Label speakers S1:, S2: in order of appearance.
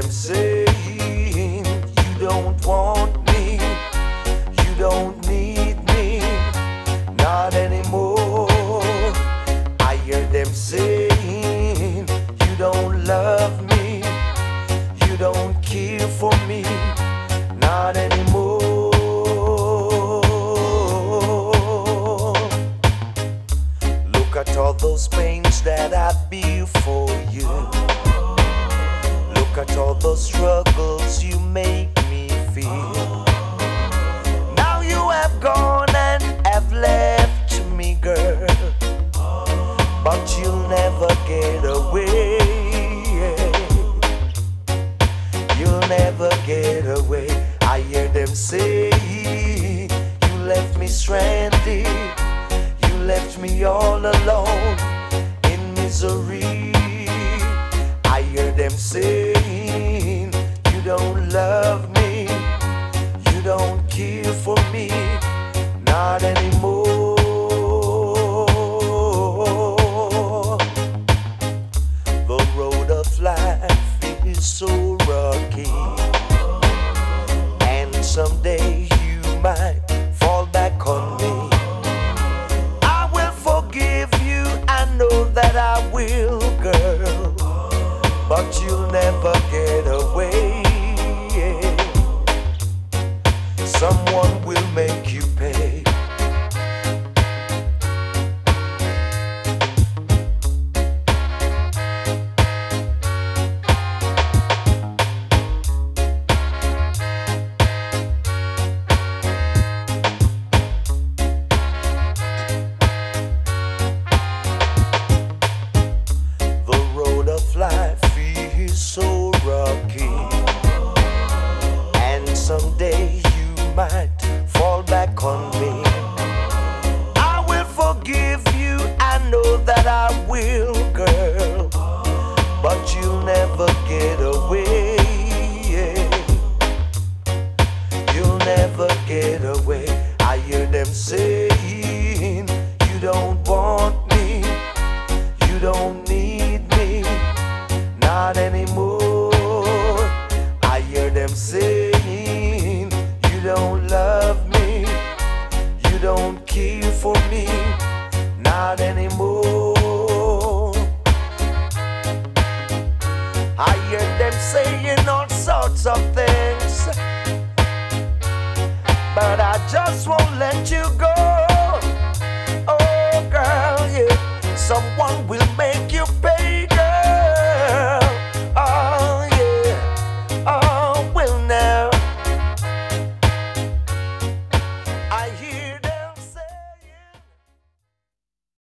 S1: them saying you don't want me, you don't need me, not anymore. I hear them saying you don't love me, you don't care for me, not anymore. Look at all those pains that I bear for you. Look at all those struggles you make me feel. Now you have gone and have left me, girl, but you'll never get away. You'll never get away. I hear them say you left me stranded, you left me all alone in misery. I hear them saying you don't love me, you don't care for me, not anymore. The road of life is so rocky, and someday you might fall back on me. I will forgive you, I know that I will, girl, but you'll never get away. Someone will make you pay. The road of life is so rocky, and someday you might fall back on me. I will forgive you, I know that I will, girl, but you'll never get away. You'll never get away. I hear them saying you don't want me, you don't need me, not anymore. I hear them saying you don't love me, you don't care for me, not anymore. I hear them saying all sorts of things, but I just won't let you go. Oh girl, yeah, someone will